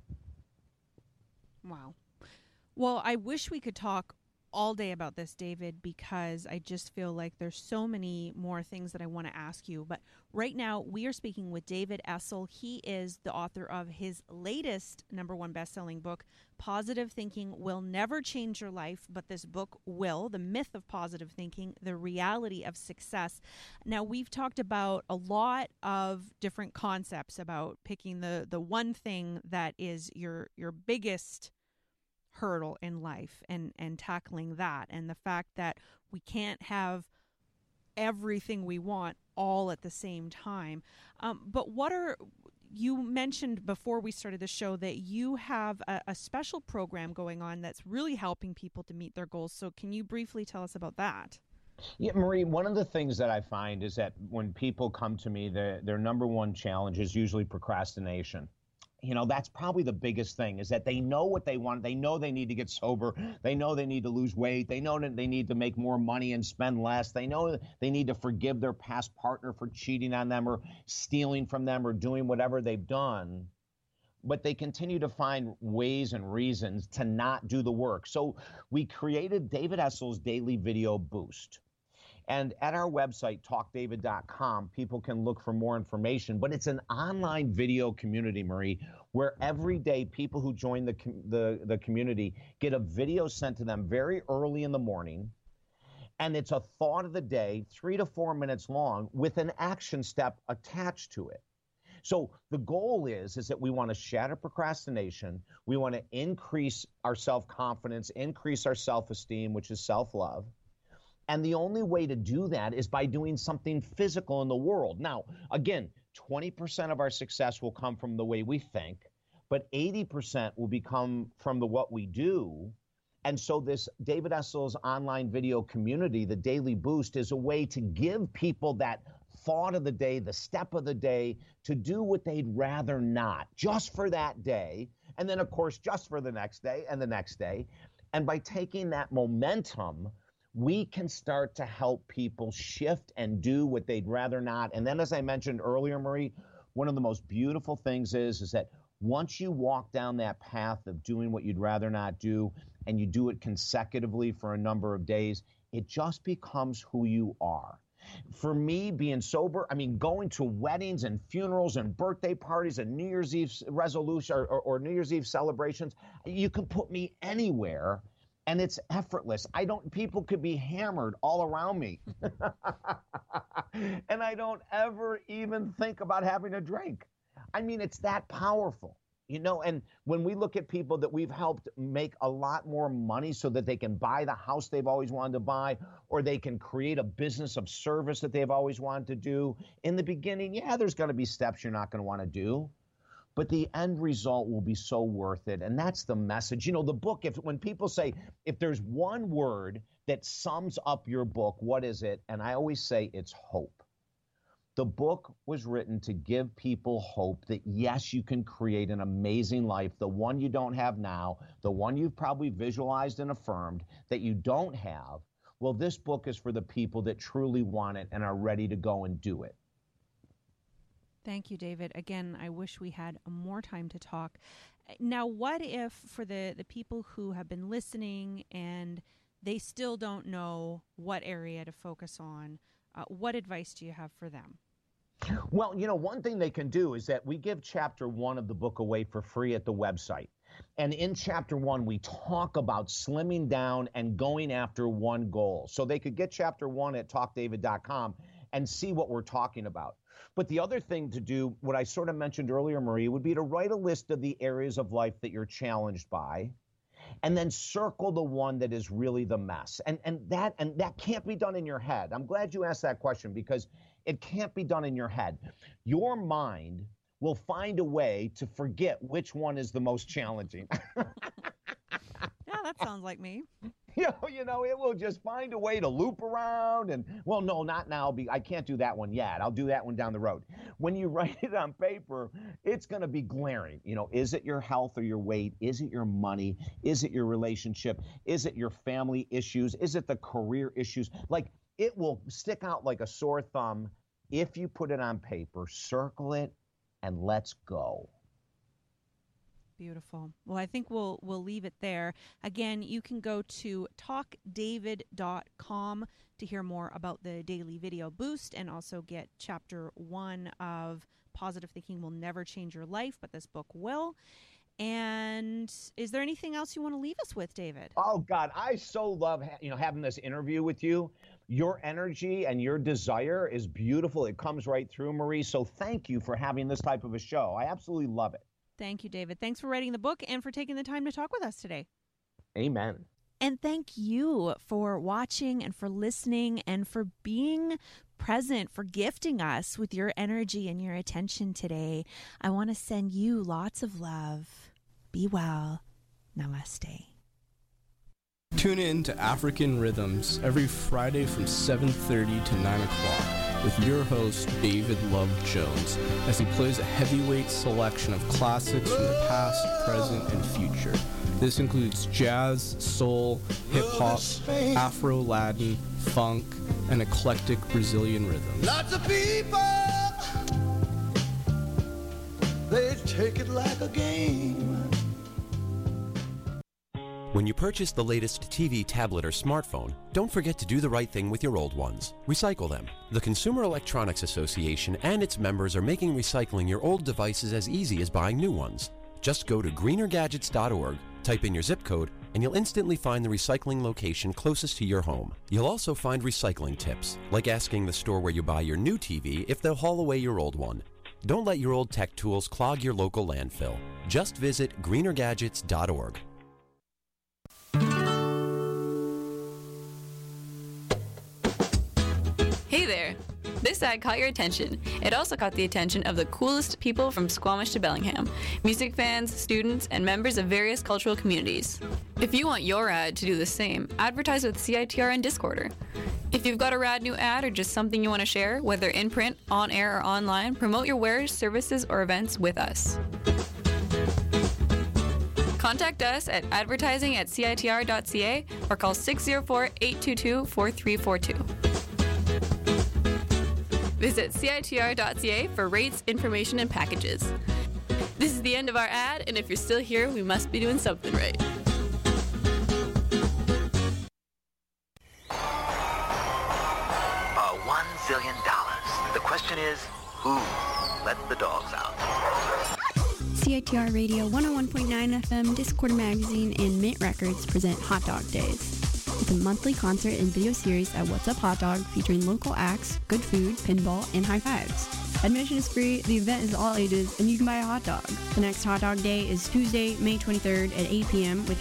Wow. Well, I wish we could talk all day about this, David, because I just feel like there's so many more things that I want to ask you. But right now, we are speaking with David Essel. He is the author of his latest number one best-selling book, Positive Thinking Will Never Change Your Life, but this book will, The Myth of Positive Thinking, The Reality of Success. Now, we've talked about a lot of different concepts about picking the, the one thing that is your your biggest hurdle in life and and tackling that, and the fact that we can't have everything we want all at the same time. Um, but what are, you mentioned before we started the show that you have a, a special program going on that's really helping people to meet their goals. So can you briefly tell us about that? Yeah, Marie, one of the things that I find is that when people come to me, their, their number one challenge is usually procrastination. You know, that's probably the biggest thing, is that they know what they want. They know they need to get sober. They know they need to lose weight. They know that they need to make more money and spend less. They know they need to forgive their past partner for cheating on them or stealing from them or doing whatever they've done. But they continue to find ways and reasons to not do the work. So we created David Essel's Daily Video Boost. And at our website, talk david dot com, people can look for more information. But it's an online video community, Marie, where every day people who join the, the, the community get a video sent to them very early in the morning. And it's a thought of the day, three to four minutes long, with an action step attached to it. So the goal is, is that we want to shatter procrastination. We want to increase our self-confidence, increase our self-esteem, which is self-love. And the only way to do that is by doing something physical in the world. Now, again, twenty percent of our success will come from the way we think, but eighty percent will become from the what we do. And so this David Essel's online video community, the Daily Boost, is a way to give people that thought of the day, the step of the day, to do what they'd rather not, just for that day. And then, of course, just for the next day and the next day. And by taking that momentum, we can start to help people shift and do what they'd rather not. And then, as I mentioned earlier, Marie, one of the most beautiful things is, is that once you walk down that path of doing what you'd rather not do, and you do it consecutively for a number of days, it just becomes who you are. For me, being sober, I mean, going to weddings and funerals and birthday parties and New Year's Eve resolution or, or, or New Year's Eve celebrations, you can put me anywhere and it's effortless. I don't, people could be hammered all around me. And I don't ever even think about having a drink. I mean, it's that powerful. You know, and when we look at people that we've helped make a lot more money so that they can buy the house they've always wanted to buy, or they can create a business of service that they've always wanted to do. In the beginning, yeah, there's going to be steps you're not going to want to do, but the end result will be so worth it. And that's the message. You know, the book, if when people say, if there's one word that sums up your book, what is it? And I always say it's hope. The book was written to give people hope that, yes, you can create an amazing life, the one you don't have now, the one you've probably visualized and affirmed that you don't have. Well, this book is for the people that truly want it and are ready to go and do it. Thank you, David. Again, I wish we had more time to talk. Now, what if for the, the people who have been listening and they still don't know what area to focus on, Uh, what advice do you have for them? Well, you know, one thing they can do is that we give chapter one of the book away for free at the website. And in chapter one, we talk about slimming down and going after one goal. So they could get chapter one at talk david dot com and see what we're talking about. But the other thing to do, what I sort of mentioned earlier, Marie, would be to write a list of the areas of life that you're challenged by, and then circle the one that is really the mess. And and that and that can't be done in your head. I'm glad you asked that question because it can't be done in your head. Your mind will find a way to forget which one is the most challenging. Yeah, that sounds like me. You know, you know, it will just find a way to loop around and, well, no, not now. I can't do that one yet. I'll do that one down the road. When you write it on paper, it's going to be glaring. You know, is it your health or your weight? Is it your money? Is it your relationship? Is it your family issues? Is it the career issues? Like, it will stick out like a sore thumb if you put it on paper, circle it, and let's go. Beautiful. Well, I think we'll we'll leave it there. Again, you can go to talk david dot com to hear more about the daily video boost and also get chapter one of Positive Thinking Will Never Change Your Life, but this book will. And is there anything else you want to leave us with, David? Oh, God, I so love ha- you know having this interview with you. Your energy and your desire is beautiful. It comes right through, Marie. So thank you for having this type of a show. I absolutely love it. Thank you, David. Thanks for writing the book and for taking the time to talk with us today. Amen. And thank you for watching and for listening and for being present, for gifting us with your energy and your attention today. I want to send you lots of love. Be well. Namaste. Tune in to African Rhythms every Friday from seven thirty to nine o'clock with your host, David Love Jones, as he plays a heavyweight selection of classics from the past, present, and future. This includes jazz, soul, hip-hop, Afro-Latin, funk, and eclectic Brazilian rhythms. Lots of people, they take it like a game. When you purchase the latest T V, tablet, or smartphone, don't forget to do the right thing with your old ones. Recycle them. The Consumer Electronics Association and its members are making recycling your old devices as easy as buying new ones. Just go to greener gadgets dot org, type in your zip code, and you'll instantly find the recycling location closest to your home. You'll also find recycling tips, like asking the store where you buy your new T V if they'll haul away your old one. Don't let your old tech tools clog your local landfill. Just visit greener gadgets dot org. Hey there! This ad caught your attention. It also caught the attention of the coolest people from Squamish to Bellingham, music fans, students, and members of various cultural communities. If you want your ad to do the same, advertise with C I T R and Discorder. If you've got a rad new ad or just something you want to share, whether in print, on air, or online, promote your wares, services, or events with us. Contact us at advertising at C I T R dot C A or call six oh four, eight two two, four three four two. Visit C I T R dot C A for rates, information, and packages. This is the end of our ad, and if you're still here, we must be doing something right. A one Who let the dogs out? C I T R Radio one oh one point nine F M, Discord Magazine, and Mint Records present Hot Dog Days. It's a monthly concert and video series at What's Up Hot Dog featuring local acts, good food, pinball, and high fives. Admission is free, the event is all ages, and you can buy a hot dog. The next Hot Dog Day is Tuesday, May twenty-third at eight p.m. with